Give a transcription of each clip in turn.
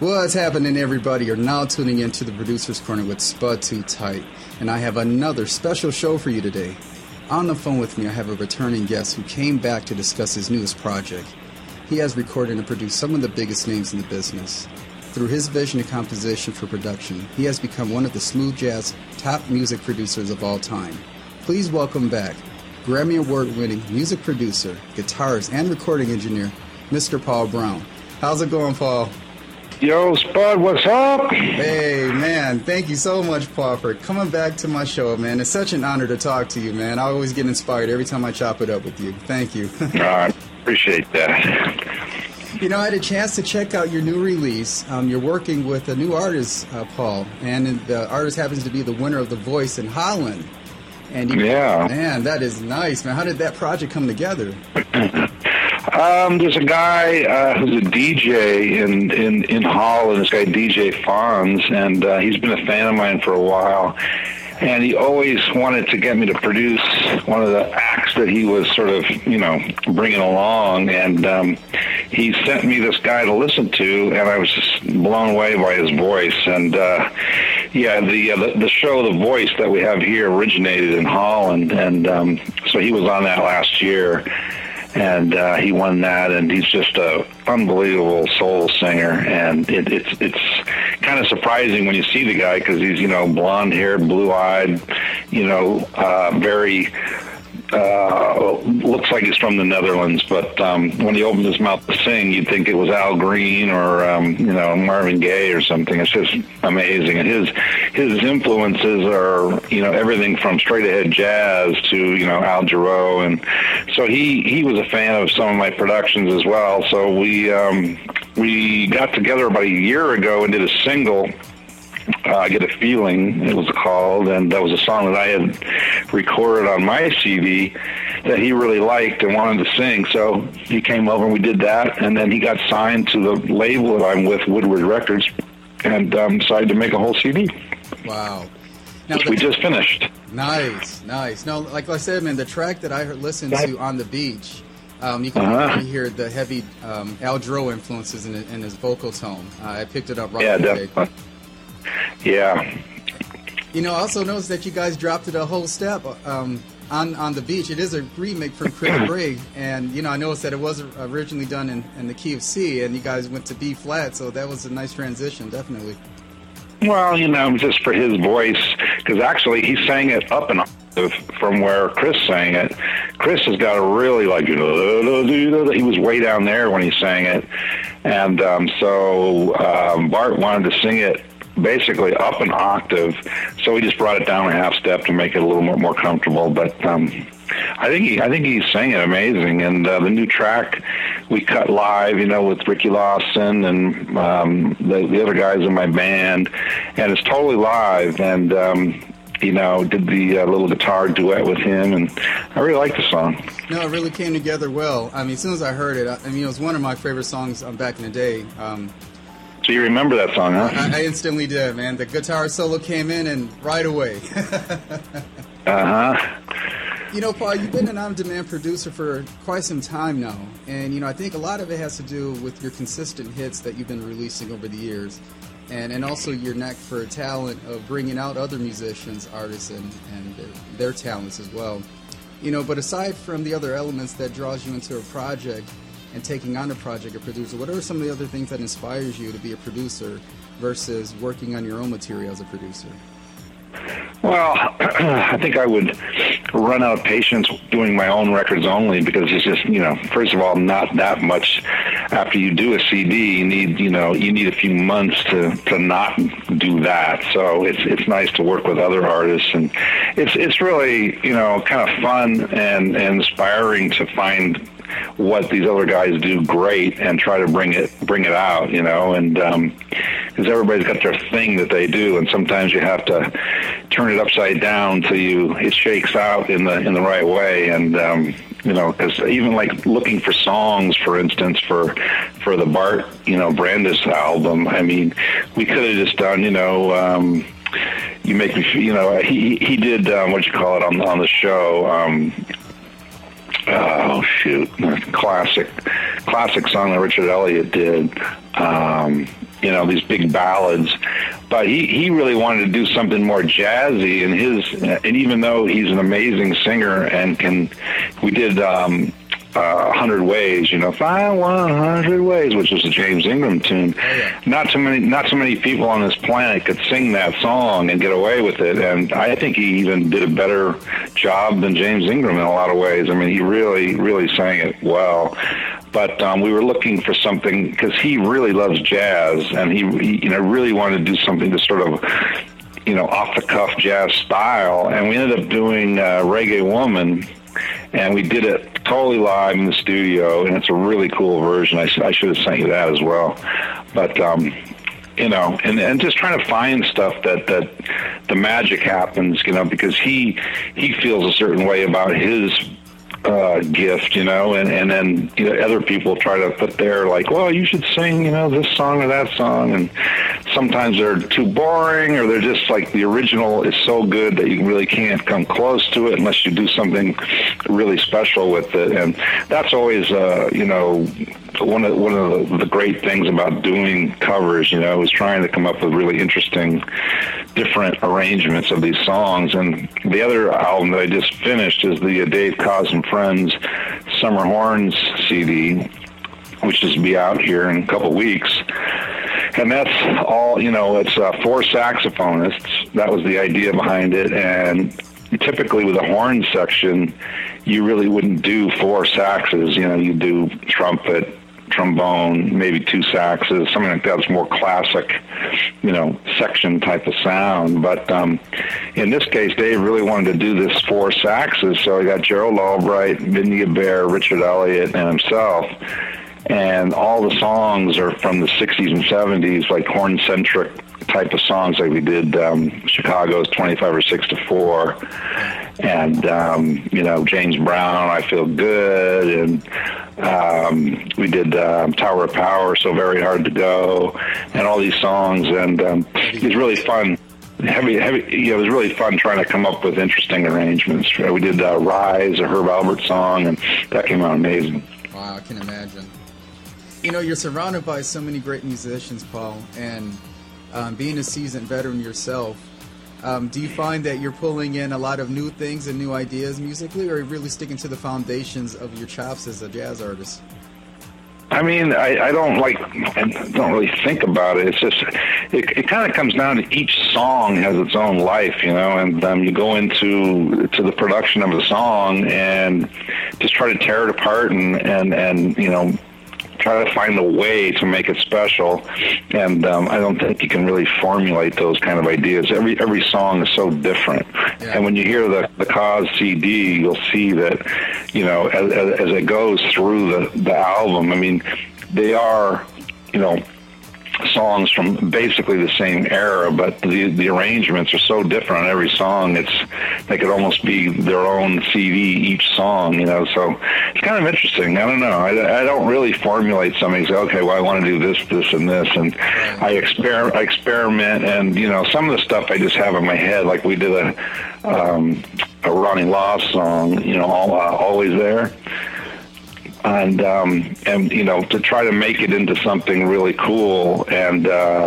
What's happening, everybody? You're now tuning into the Producer's Corner with Spud Too Tight, and I have another special show for you today. On the phone with me, I have a returning guest who came back to discuss his newest project. He has recorded and produced some of the biggest names in the business. Through his vision and composition for production, he has become one of the smooth jazz top music producers of all time. Please welcome back Grammy Award-winning music producer, guitarist, and recording engineer, Mr. Paul Brown. How's it going, Paul? Yo, Spud, what's up? Hey, man, thank you so much, Paul, for coming back to my show, man. It's such an honor to talk to you, man. I always get inspired every time I chop it up with you. Thank you. I appreciate that. You know, I had a chance to check out your new release. You're working with a new artist, Paul, and the artist happens to be the winner of The Voice in Holland. And yeah. Man, that is nice, man. How did that project come together? There's a guy who's a DJ in Holland, this guy DJ Fonz, and he's been a fan of mine for a while. And he always wanted to get me to produce one of the acts that he was sort of, bringing along. And he sent me this guy to listen to, and I was just blown away by his voice. And the show The Voice that we have here originated in Holland, and so he was on that last year. And he won that, and he's just a unbelievable soul singer. And it's kind of surprising when you see the guy, because he's blonde-haired, blue-eyed, very looks like he's from the Netherlands. But when he opened his mouth to sing, you'd think it was Al Green or Marvin Gaye or something. It's just amazing. And his influences are everything from straight ahead jazz to Al Jarreau, and so he was a fan of some of my productions as well. So we got together about a year ago and did a single. Get a Feeling, it was called, and that was a song that I had recorded on my CD that he really liked and wanted to sing. So he came over and we did that, and then he got signed to the label that I'm with, Woodward Records, and decided to make a whole CD. Wow. Which we just finished. Nice. Now, like I said, man, the track that I listened to, On the Beach, you can really hear the heavy Al Jarreau influences in his vocal tone. I picked it up right away. Definitely. Yeah. I also noticed that you guys dropped it a whole step on the Beach. It is a remake from Chris Brigg, and I noticed that it was originally done in the key of C, and you guys went to B flat, so that was a nice transition, definitely. Well, just for his voice, because actually he sang it up an octave from where Chris sang it. Chris has got a really he was way down there when he sang it, and so Bart wanted to sing it basically up an octave, so we just brought it down a half step to make it a little more comfortable. But I think he sang it amazing, and the new track we cut live, with Ricky Lawson and the other guys in my band, and it's totally live. And did the little guitar duet with him, and I really like the song. No, it really came together well. I mean, as soon as I heard it, it was one of my favorite songs back in the day. So you remember that song, huh? I instantly did, man. The guitar solo came in and right away. Paul, you've been an on-demand producer for quite some time now. And, I think a lot of it has to do with your consistent hits that you've been releasing over the years. And also your knack for talent of bringing out other musicians, artists, and their talents as well. But aside from the other elements that draws you into a project and taking on a project, a producer, what are some of the other things that inspires you to be a producer versus working on your own material as a producer? Well, I think I would run out of patience doing my own records only, because it's just, first of all, not that much. After you do a CD, you need a few months to not do that. So it's nice to work with other artists, and it's really, kind of fun and inspiring to find what these other guys do great and try to bring it out, and because everybody's got their thing that they do, and sometimes you have to turn it upside down till it shakes out in the right way. And because even like looking for songs, for instance, for the Bart Brandes album, I mean, we could have just done You Make Me Feel, he did what you call it on the show. Oh shoot! Classic song that Richard Elliott did. these big ballads. But he really wanted to do something more jazzy, and even though he's an amazing singer we did 100 Ways, Find 100 Ways, which was a James Ingram tune. Oh, yeah. Not too many people on this planet could sing that song and get away with it, and I think he even did a better job than James Ingram in a lot of ways. I mean, he really, really sang it well. But we were looking for something, because he really loves jazz, and he really wanted to do something to sort of, off-the-cuff jazz style. And we ended up doing Reggae Woman, and we did it totally live in the studio, and it's a really cool version. I should have sent you that as well. But, and just trying to find stuff that the magic happens, because he feels a certain way about his gift, and then other people try to put their, like, well, you should sing, this song or that song, and sometimes they're too boring, or they're just like, the original is so good that you really can't come close to it unless you do something really special with it. And that's always one of the great things about doing covers, is trying to come up with really interesting, different arrangements of these songs. And the other album that I just finished is the Dave Koz and Friends Summer Horns CD, which is to be out here in a couple weeks. And that's all, it's 4 saxophonists. That was the idea behind it. And typically with a horn section, you really wouldn't do 4 saxes. You do trumpet, trombone, maybe 2 saxes, something like that's more classic, section type of sound. But in this case, Dave really wanted to do this 4 saxes, so I got Gerald Albright, Vinny Bear, Richard Elliott, and himself. And all the songs are from the 60s and 70s, like horn-centric type of songs, like we did Chicago's 25 or 6 to 4, and James Brown, I Feel Good, and we did Tower of Power, So Very Hard to Go, and all these songs. And it was really fun. It was really fun trying to come up with interesting arrangements. We did Rise, a Herb Alpert song, and that came out amazing. Wow, I can imagine. You're surrounded by so many great musicians, Paul, and being a seasoned veteran yourself, do you find that you're pulling in a lot of new things and new ideas musically, or are you really sticking to the foundations of your chops as a jazz artist? I mean, I don't really think about it. It's just, it kind of comes down to each song has its own life, and you go into the production of the song and just try to tear it apart and try to find a way to make it special. And I don't think you can really formulate those kind of ideas. Every song is so different. Yeah. And when you hear the Koz CD, you'll see that, as it goes through the album, I mean, they are, songs from basically the same era, but the arrangements are so different on every song. They could almost be their own CD each song, so it's kind of interesting. I don't know. I don't really formulate something, say, okay, well, I want to do this, this, and this, and I experiment, and some of the stuff I just have in my head, like we did a Ronnie Law song, Always There. And to try to make it into something really cool. And,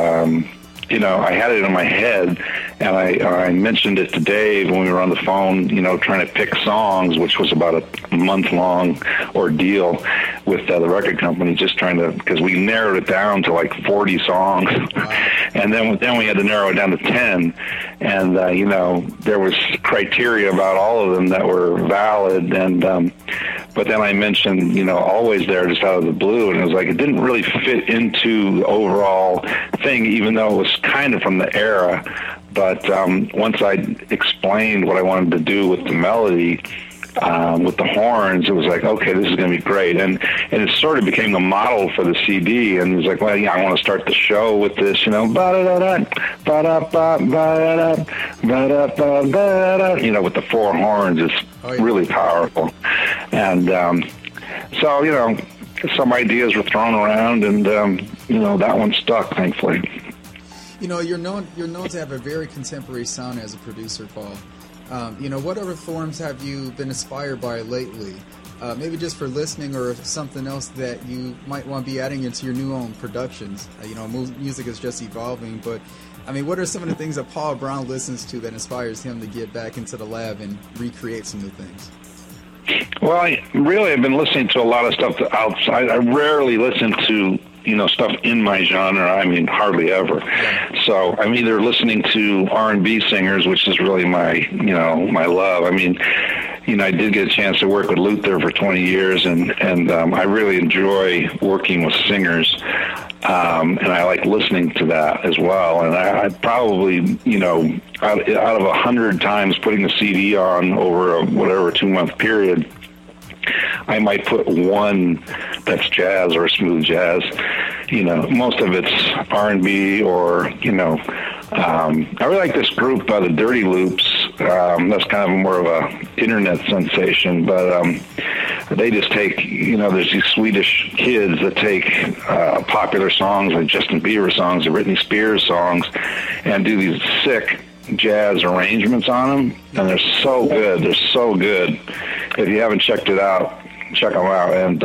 I had it in my head, and I mentioned it to Dave when we were on the phone, trying to pick songs, which was about a month-long ordeal with the record company, just trying to, because we narrowed it down to like 40 songs. And then we had to narrow it down to 10. And, there was criteria about all of them that were valid. And, but then I mentioned, Always There just out of the blue. And it was like, it didn't really fit into the overall thing, even though it was kind of from the era. But once I explained what I wanted to do with the melody, with the horns, it was like, okay, this is going to be great. And it sort of became the model for the CD. And it was like, well, I want to start the show with this, ba-da-da-da, ba-da-ba, ba-da-da, ba-da-ba, with the 4 horns. It's really powerful. And so, some ideas were thrown around, and, that one stuck, thankfully. You're known to have a very contemporary sound as a producer, Paul. What other forms have you been inspired by lately? maybe just for listening or something else that you might want to be adding into your new own productions. Music is just evolving, but I mean, what are some of the things that Paul Brown listens to that inspires him to get back into the lab and recreate some new things? Well, I've been listening to a lot of stuff outside. I rarely listen to, stuff in my genre. I mean, hardly ever. So I'm either listening to R&B singers, which is really my love. I mean, I did get a chance to work with Luther for 20 years, and I really enjoy working with singers. And I like listening to that as well. And I probably, out of 100 times putting the CD on over a 2-month period, I might put one that's jazz or smooth jazz. Most of it's R&B or, I really like this group, the Dirty Loops. That's kind of more of a internet sensation, but they just take, there's these Swedish kids that take popular songs like Justin Bieber songs and Britney Spears songs and do these sick jazz arrangements on them, and they're so good. They're so good. If you haven't checked it out, check them out, and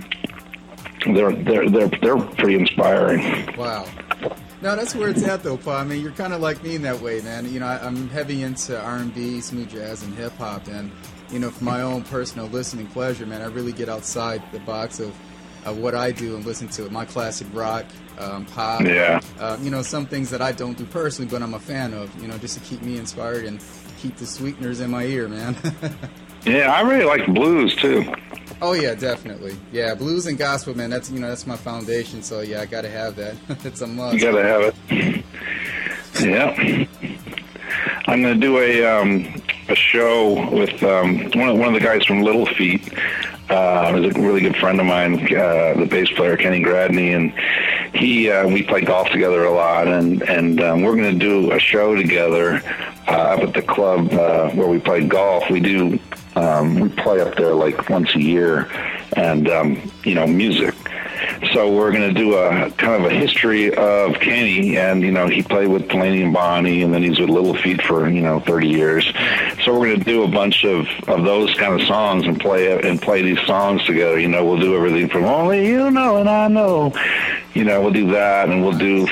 they're pretty inspiring. Wow. No, that's where it's at, though, Paul. I mean, you're kind of like me in that way, man. I'm heavy into R&B, smooth jazz, and hip-hop, and, for my own personal listening pleasure, man, I really get outside the box of what I do and listen to my classic rock, pop. Yeah. Some things that I don't do personally, but I'm a fan of, just to keep me inspired and keep the sweeteners in my ear, man. Yeah, I really like blues, too. Oh, yeah, definitely. Yeah, blues and gospel, man, that's my foundation, so, yeah, I got to have that. It's a must. You got to have it. Yeah. I'm going to do a show with one of the guys from Little Feat. He's a really good friend of mine, the bass player Kenny Gradney, and we play golf together a lot, and we're going to do a show together up at the club where we play golf. We play up there like once a year, and music. So we're going to do a kind of a history of Kenny, and he played with Delaney and Bonnie, and then he's with Little Feat for 30 years. So we're going to do a bunch of those kind of songs and play these songs together. We'll do everything from Only You Know and I Know. We'll do that, and we'll do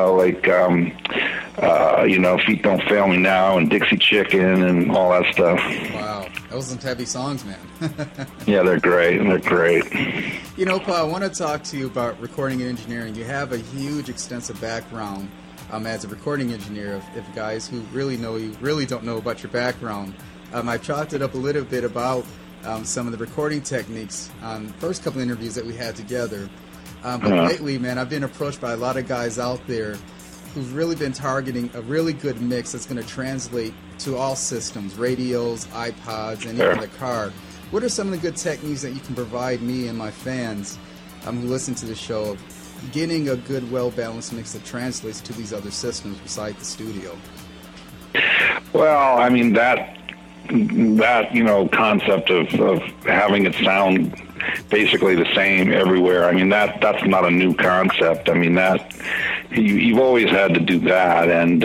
Feet Don't Fail Me Now and Dixie Chicken and all that stuff. Wow, those are some heavy songs, man. Yeah, they're great. They're great. Paul, I want to talk to you about recording and engineering. You have a huge, extensive background as a recording engineer. If guys who really know you really don't know about your background, I chalked it up a little bit about some of the recording techniques on the first couple of interviews that we had together. But lately, man, I've been approached by a lot of guys out there who've really been targeting a really good mix that's going to translate to all systems, radios, iPods, and even the car. What are some of the good techniques that you can provide me and my fans who listen to the show, getting a good, well-balanced mix that translates to these other systems beside the studio? Well, I mean, that concept of having it sound basically the same everywhere, I mean, that's not a new concept. I mean, that you've always had to do that, and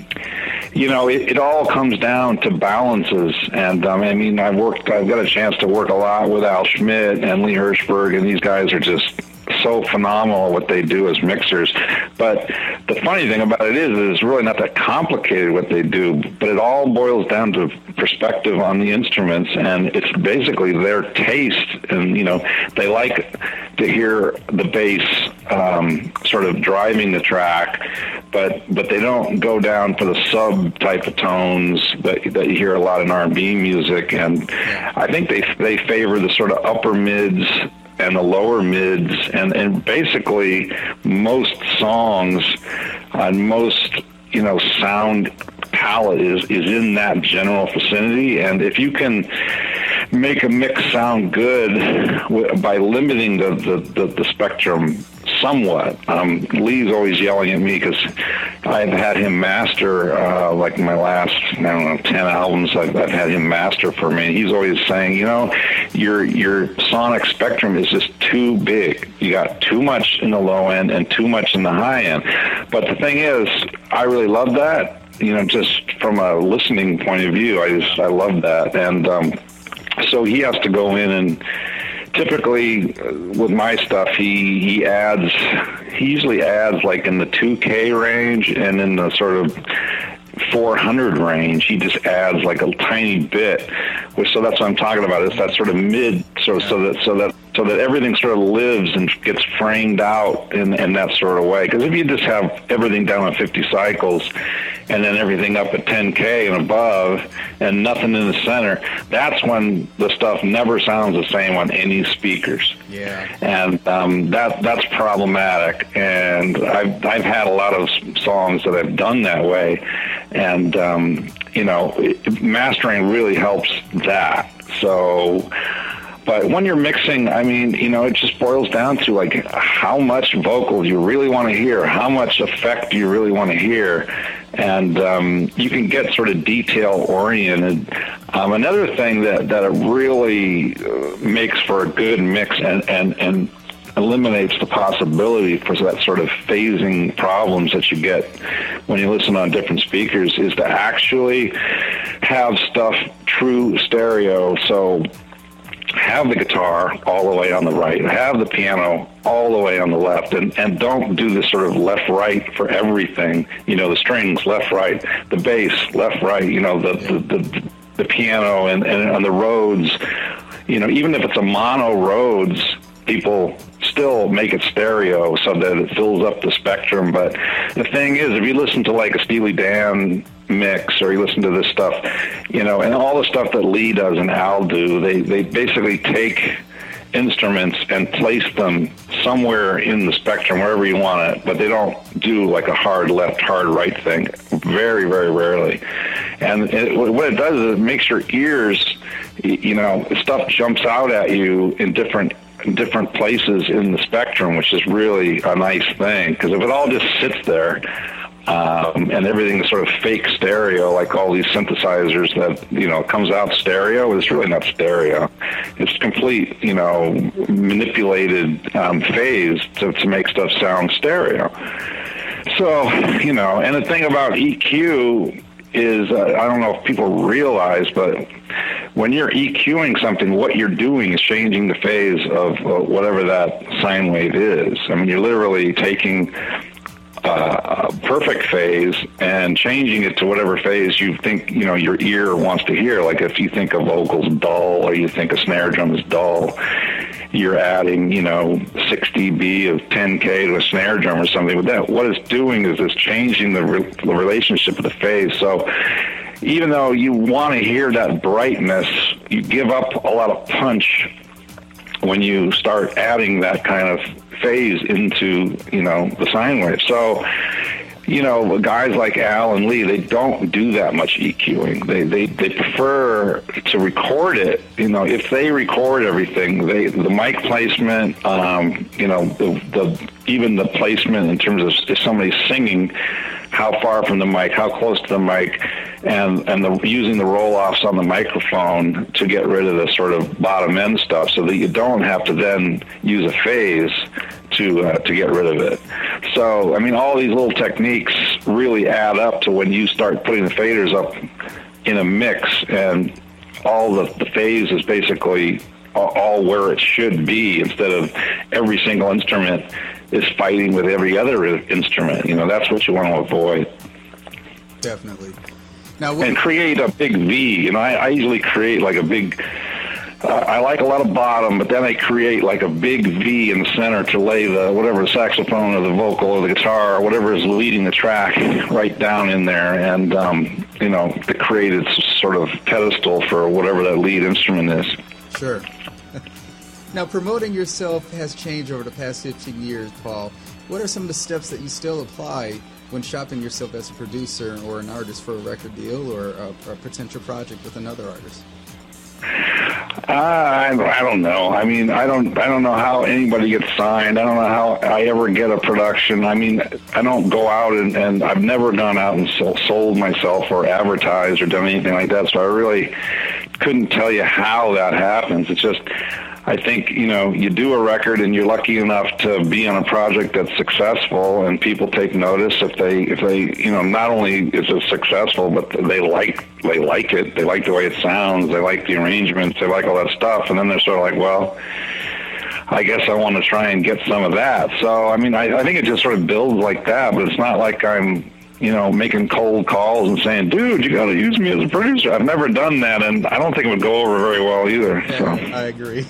it all comes down to balances. And I've got a chance to work a lot with Al Schmidt and Lee Hirschberg, and these guys are just so phenomenal what they do as mixers. But the funny thing about it is it's really not that complicated what they do, but it all boils down to perspective on the instruments, and it's basically their taste. And they like to hear the bass sort of driving the track, but they don't go down for the sub type of tones that you hear a lot in R&B music. And I think they favor the sort of upper mids and the lower mids, and basically most songs on most sound palette is in that general vicinity. And if you can make a mix sound good by limiting the spectrum somewhat. Lee's always yelling at me because I've had him master like my last 10 albums. I've had him master for me. He's always saying, your sonic spectrum is just too big. You got too much in the low end and too much in the high end. But the thing is, I really love that. Just from a listening point of view, I love that. And So he has to go in and typically with my stuff, he usually adds like in the 2K range, and in the sort of 400 range, he just adds like a tiny bit. So that's what I'm talking about. Is that sort of mid, so that everything sort of lives and gets framed out in that sort of way. Because if you just have everything down at 50 cycles and then everything up at 10K and above and nothing in the center, that's when the stuff never sounds the same on any speakers. Yeah. And that's problematic. And I've had a lot of songs that I've done that way. And, mastering really helps that. So, but when you're mixing, I mean, it just boils down to like how much vocal you really want to hear, how much effect do you really want to hear, and you can get sort of detail oriented. Another thing that it really makes for a good mix and eliminates the possibility for that sort of phasing problems that you get when you listen on different speakers is to actually have stuff true stereo. So have the guitar all the way on the right, have the piano all the way on the left, and don't do this sort of left-right for everything. The strings, left-right, the bass, left-right, the piano and on the Rhodes. Even if it's a mono Rhodes, people still make it stereo so that it fills up the spectrum. But the thing is, if you listen to like a Steely Dan mix, or you listen to this stuff, and all the stuff that Lee does and Al do, they basically take instruments and place them somewhere in the spectrum, wherever you want it, but they don't do like a hard left, hard right thing. Very, very rarely. And what it does is it makes your ears, stuff jumps out at you in different places in the spectrum, which is really a nice thing, because if it all just sits there and everything's sort of fake stereo, like all these synthesizers that comes out stereo, it's really not stereo. It's complete manipulated phase to make stuff sound stereo. So and the thing about EQ is, I don't know if people realize, but when you're EQing something, what you're doing is changing the phase of whatever that sine wave is. I mean, you're literally taking a perfect phase and changing it to whatever phase you think, your ear wants to hear. Like if you think a vocal's dull, or you think a snare drum is dull, you're adding, 6 dB of 10K to a snare drum or something. With that, what it's doing is it's changing the relationship of the phase. So even though you want to hear that brightness, you give up a lot of punch when you start adding that kind of phase into, the sine wave. So, guys like Al and Lee, they don't do that much EQing. They prefer to record it. If they record everything, the mic placement, even the placement in terms of if somebody's singing, how far from the mic, how close to the mic, and using the roll-offs on the microphone to get rid of the sort of bottom end stuff, so that you don't have to then use a phase to get rid of it. So, I mean, all these little techniques really add up to when you start putting the faders up in a mix, and all the phase is basically all where it should be, instead of every single instrument is fighting with every other instrument. That's what you want to avoid. Definitely. Now, and create a big V. I usually create like a big, I like a lot of bottom, but then I create like a big V in the center to lay whatever the saxophone or the vocal or the guitar or whatever is leading the track right down in there, and to create its sort of pedestal for whatever that lead instrument is. Sure. Now, promoting yourself has changed over the past 15 years, Paul. What are some of the steps that you still apply when shopping yourself as a producer or an artist for a record deal or a potential project with another artist? I don't know. I mean, I don't know how anybody gets signed. I don't know how I ever get a production. I mean, I don't go out and I've never gone out and sold myself or advertised or done anything like that. So I really couldn't tell you how that happens. It's just, I think, you do a record and you're lucky enough to be on a project that's successful and people take notice if they, not only is it successful, but they like it. They like the way it sounds. They like the arrangements. They like all that stuff. And then they're sort of like, well, I guess I want to try and get some of that. So, I think it just sort of builds like that, but it's not like I'm, making cold calls and saying, dude, you got to use me as a producer. I've never done that, and I don't think it would go over very well either. Yeah, so. I agree.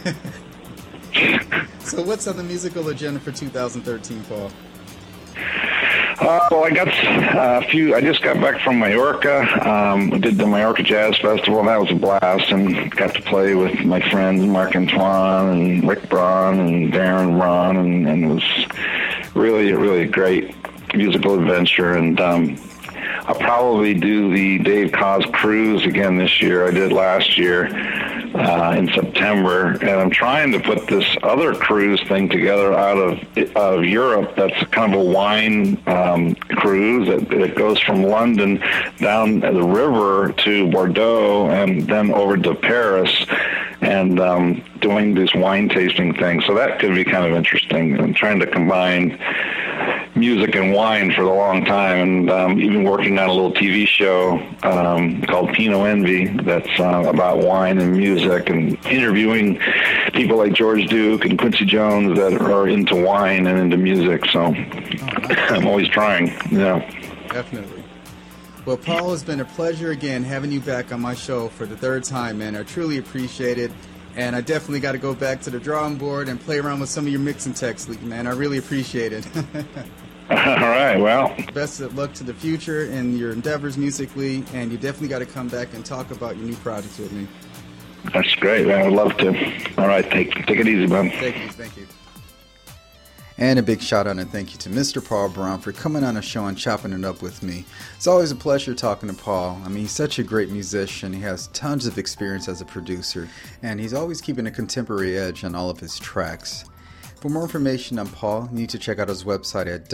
So what's on the musical agenda for 2013, Paul? Well, I got a few. I just got back from Mallorca. Did the Mallorca Jazz Festival. That was a blast, and got to play with my friends Marc Antoine and Rick Braun and Darren Ron, and it was really, really a great musical adventure. And I'll probably do the Dave Koz cruise again this year. I did last year in September, and I'm trying to put this other cruise thing together out of Europe. That's kind of a wine cruise that goes from London down the river to Bordeaux and then over to Paris, and doing this wine tasting thing. So that could be kind of interesting. I'm trying to combine music and wine for a long time, and even working on a little TV show called Pinot Envy that's about wine and music, and interviewing people like George Duke and Quincy Jones that are into wine and into music. So I'm always trying. Yeah, definitely. Well, Paul, it's been a pleasure again having you back on my show for the third time, man. I truly appreciate it. And I definitely got to go back to the drawing board and play around with some of your mixing techs, man. I really appreciate it. All right, well. Best of luck to the future in your endeavors musically, and you definitely got to come back and talk about your new projects with me. That's great, man. I'd love to. All right, take it easy, man. Take it easy. Thank you. And a big shout out and thank you to Mr. Paul Brown for coming on the show and chopping it up with me. It's always a pleasure talking to Paul. I mean, he's such a great musician. He has tons of experience as a producer, and he's always keeping a contemporary edge on all of his tracks. For more information on Paul, you need to check out his website at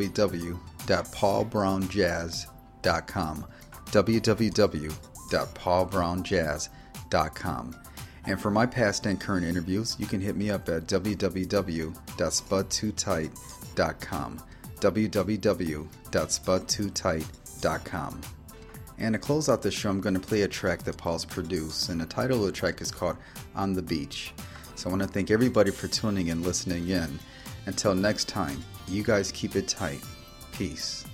www.paulbrownjazz.com. www.paulbrownjazz.com. And for my past and current interviews, you can hit me up at www.spud2tight.com. www.spud2tight.com. And to close out the show, I'm going to play a track that Paul's produced, and the title of the track is called On the Beach. So I want to thank everybody for tuning and listening in. Until next time, you guys keep it tight. Peace.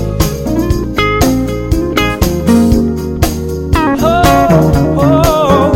Oh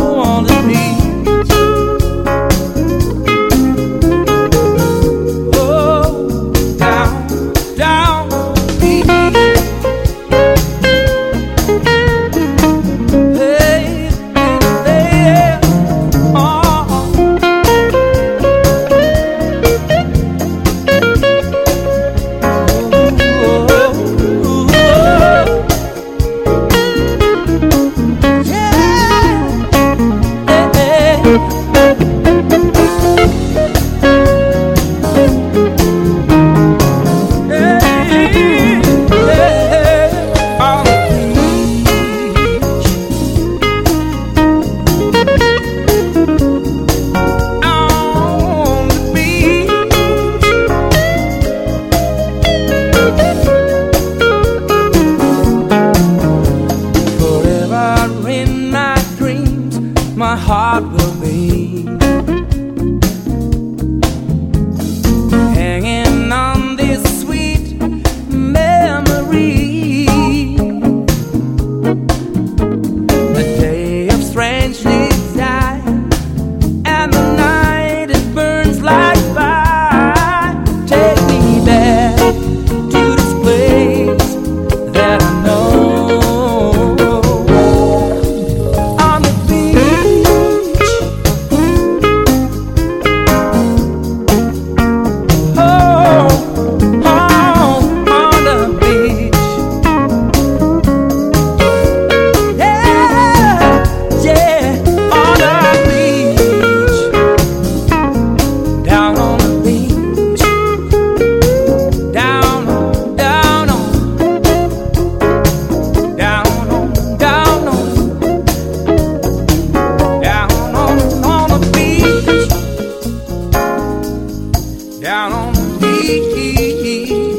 me.